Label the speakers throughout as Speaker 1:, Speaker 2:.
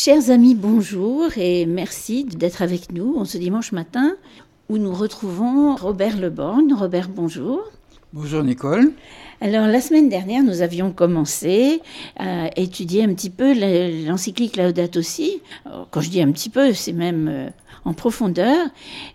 Speaker 1: Chers amis, bonjour et merci d'être avec nous en ce dimanche matin où nous retrouvons Robert Leborgne. Robert, bonjour.
Speaker 2: Bonjour Nicole.
Speaker 1: Alors la semaine dernière, nous avions commencé à étudier un petit peu l'encyclique Laudato Si. Alors, quand je dis un petit peu, c'est même en profondeur.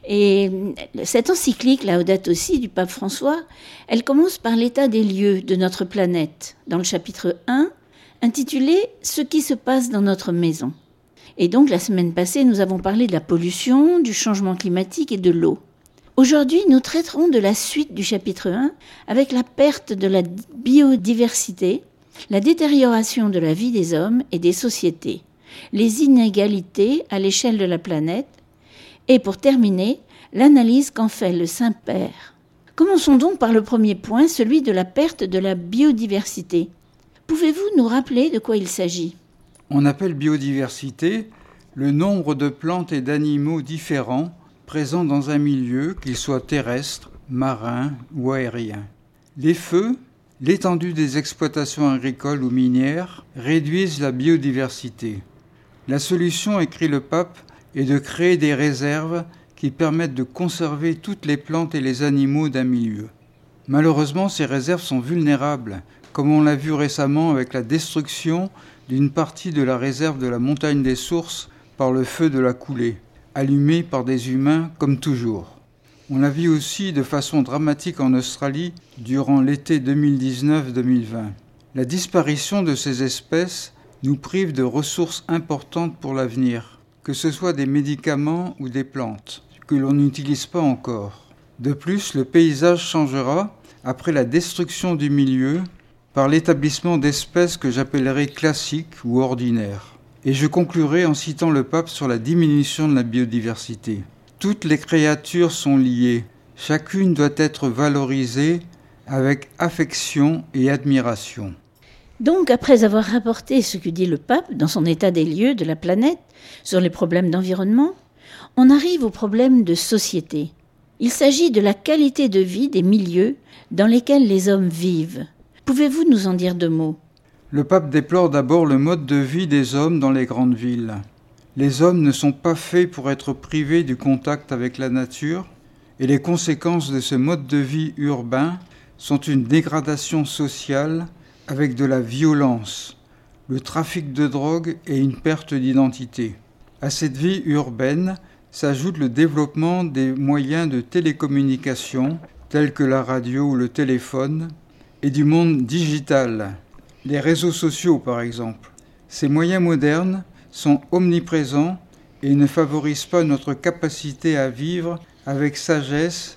Speaker 1: Et cette encyclique Laudato Si du pape François, elle commence par l'état des lieux de notre planète, dans le chapitre 1, intitulé « Ce qui se passe dans notre maison ». Et donc, la semaine passée, nous avons parlé de la pollution, du changement climatique et de l'eau. Aujourd'hui, nous traiterons de la suite du chapitre 1 avec la perte de la biodiversité, la détérioration de la vie des hommes et des sociétés, les inégalités à l'échelle de la planète et, pour terminer, l'analyse qu'en fait le Saint-Père. Commençons donc par le premier point, celui de la perte de la biodiversité. Pouvez-vous nous rappeler de quoi il s'agit ?
Speaker 2: On appelle biodiversité le nombre de plantes et d'animaux différents présents dans un milieu, qu'il soit terrestre, marin ou aérien. Les feux, l'étendue des exploitations agricoles ou minières réduisent la biodiversité. La solution, écrit le pape, est de créer des réserves qui permettent de conserver toutes les plantes et les animaux d'un milieu. Malheureusement, ces réserves sont vulnérables, comme on l'a vu récemment avec la destruction d'une partie de la réserve de la montagne des Sources par le feu de la coulée, allumé par des humains comme toujours. On l'a vu aussi de façon dramatique en Australie durant l'été 2019-2020. La disparition de ces espèces nous prive de ressources importantes pour l'avenir, que ce soit des médicaments ou des plantes, que l'on n'utilise pas encore. De plus, le paysage changera après la destruction du milieu par l'établissement d'espèces que j'appellerais classiques ou ordinaires. Et je conclurai en citant le pape sur la diminution de la biodiversité. Toutes les créatures sont liées, chacune doit être valorisée avec affection et admiration.
Speaker 1: Donc, après avoir rapporté ce que dit le pape dans son état des lieux de la planète sur les problèmes d'environnement, on arrive aux problèmes de société. Il s'agit de la qualité de vie des milieux dans lesquels les hommes vivent. Pouvez-vous nous en dire 2 mots ?
Speaker 2: Le pape déplore d'abord le mode de vie des hommes dans les grandes villes. Les hommes ne sont pas faits pour être privés du contact avec la nature, et les conséquences de ce mode de vie urbain sont une dégradation sociale avec de la violence, le trafic de drogue et une perte d'identité. À cette vie urbaine s'ajoute le développement des moyens de télécommunication tels que la radio ou le téléphone, et du monde digital, les réseaux sociaux par exemple. Ces moyens modernes sont omniprésents et ne favorisent pas notre capacité à vivre avec sagesse,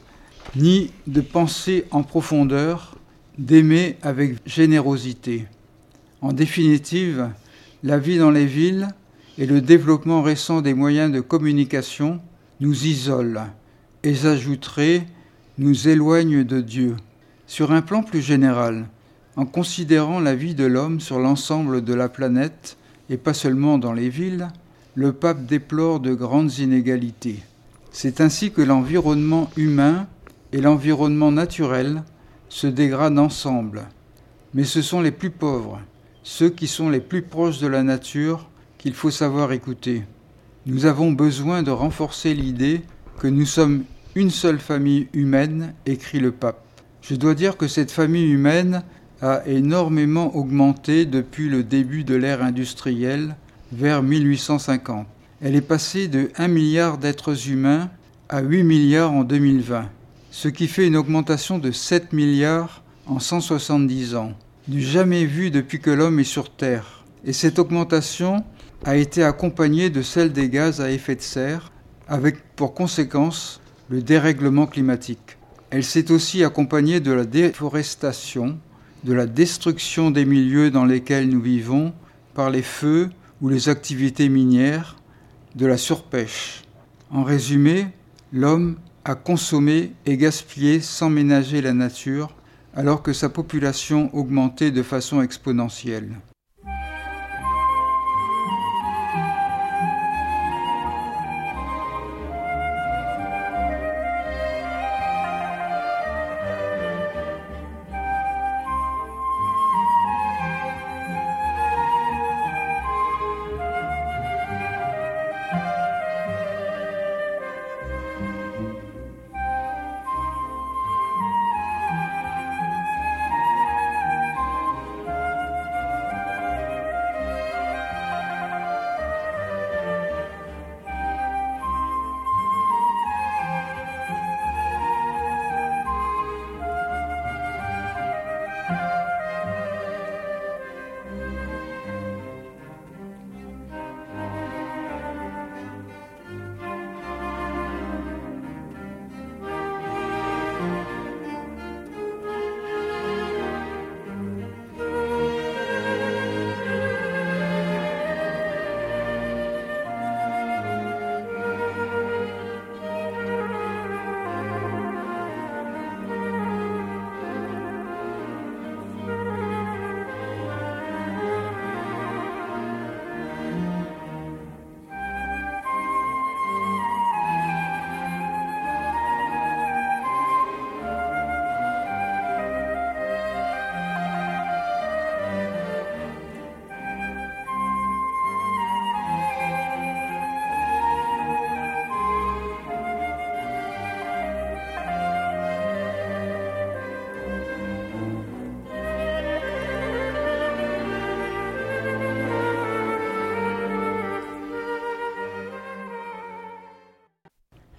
Speaker 2: ni de penser en profondeur, d'aimer avec générosité. En définitive, la vie dans les villes et le développement récent des moyens de communication nous isolent et, j'ajouterai, nous éloignent de Dieu. Sur un plan plus général, en considérant la vie de l'homme sur l'ensemble de la planète, et pas seulement dans les villes, le pape déplore de grandes inégalités. C'est ainsi que l'environnement humain et l'environnement naturel se dégradent ensemble. Mais ce sont les plus pauvres, ceux qui sont les plus proches de la nature, qu'il faut savoir écouter. Nous avons besoin de renforcer l'idée que nous sommes une seule famille humaine, écrit le pape. Je dois dire que cette famille humaine a énormément augmenté depuis le début de l'ère industrielle, vers 1850. Elle est passée de 1 milliard d'êtres humains à 8 milliards en 2020, ce qui fait une augmentation de 7 milliards en 170 ans, du jamais vu depuis que l'homme est sur Terre. Et cette augmentation a été accompagnée de celle des gaz à effet de serre, avec pour conséquence le dérèglement climatique. Elle s'est aussi accompagnée de la déforestation, de la destruction des milieux dans lesquels nous vivons par les feux ou les activités minières, de la surpêche. En résumé, l'homme a consommé et gaspillé sans ménager la nature, alors que sa population augmentait de façon exponentielle.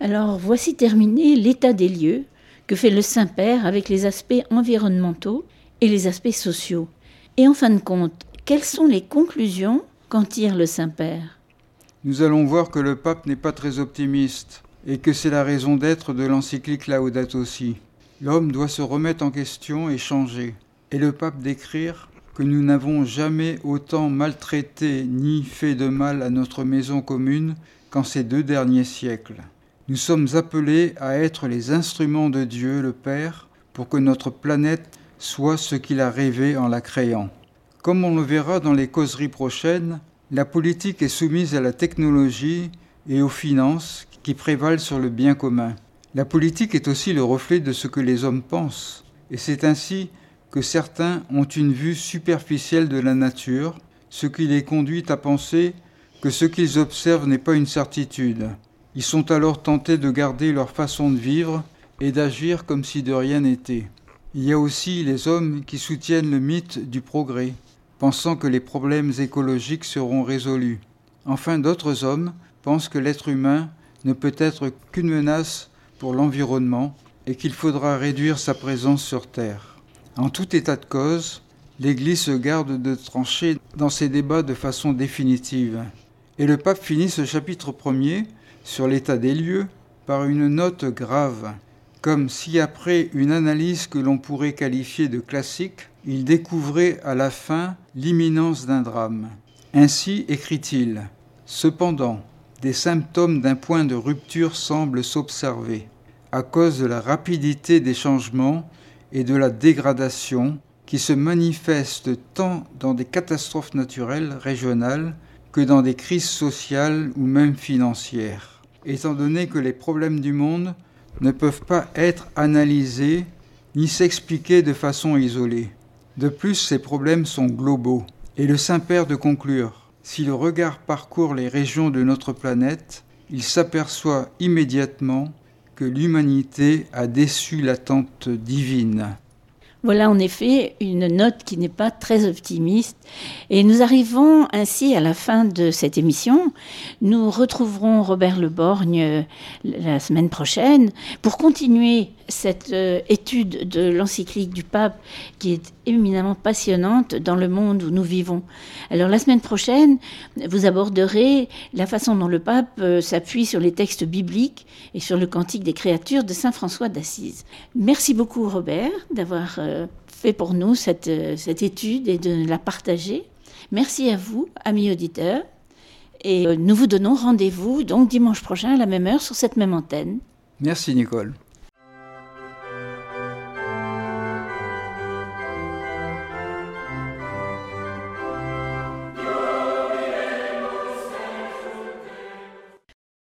Speaker 1: Alors voici terminé l'état des lieux que fait le Saint-Père avec les aspects environnementaux et les aspects sociaux. Et en fin de compte, quelles sont les conclusions qu'en tire le Saint-Père ?
Speaker 2: Nous allons voir que le pape n'est pas très optimiste et que c'est la raison d'être de l'encyclique Laudato Si. L'homme doit se remettre en question et changer. Et le pape d'écrire que nous n'avons jamais autant maltraité ni fait de mal à notre maison commune qu'en ces 2 derniers siècles. Nous sommes appelés à être les instruments de Dieu, le Père, pour que notre planète soit ce qu'il a rêvé en la créant. Comme on le verra dans les causeries prochaines, la politique est soumise à la technologie et aux finances qui prévalent sur le bien commun. La politique est aussi le reflet de ce que les hommes pensent, et c'est ainsi que certains ont une vue superficielle de la nature, ce qui les conduit à penser que ce qu'ils observent n'est pas une certitude. Ils sont alors tentés de garder leur façon de vivre et d'agir comme si de rien n'était. Il y a aussi les hommes qui soutiennent le mythe du progrès, pensant que les problèmes écologiques seront résolus. Enfin, d'autres hommes pensent que l'être humain ne peut être qu'une menace pour l'environnement et qu'il faudra réduire sa présence sur Terre. En tout état de cause, l'Église se garde de trancher dans ces débats de façon définitive. Et le pape finit ce chapitre 1er sur l'état des lieux par une note grave, comme si après une analyse que l'on pourrait qualifier de classique, il découvrait à la fin l'imminence d'un drame. Ainsi écrit-il : « Cependant, des symptômes d'un point de rupture semblent s'observer, à cause de la rapidité des changements et de la dégradation qui se manifestent tant dans des catastrophes naturelles régionales que dans des crises sociales ou même financières. Étant donné que les problèmes du monde ne peuvent pas être analysés ni s'expliquer de façon isolée. De plus, ces problèmes sont globaux. Et le Saint-Père de conclure : si le regard parcourt les régions de notre planète, il s'aperçoit immédiatement que l'humanité a déçu l'attente divine.
Speaker 1: Voilà en effet une note qui n'est pas très optimiste. Et nous arrivons ainsi à la fin de cette émission. Nous retrouverons Robert Le Borgne la semaine prochaine pour continuer cette étude de l'encyclique du pape qui est éminemment passionnante dans le monde où nous vivons. Alors la semaine prochaine, vous aborderez la façon dont le pape s'appuie sur les textes bibliques et sur le cantique des créatures de saint François d'Assise. Merci beaucoup Robert d'avoir fait pour nous cette étude et de la partager. Merci à vous, amis auditeurs. Et nous vous donnons rendez-vous donc dimanche prochain à la même heure sur cette même antenne.
Speaker 2: Merci Nicole.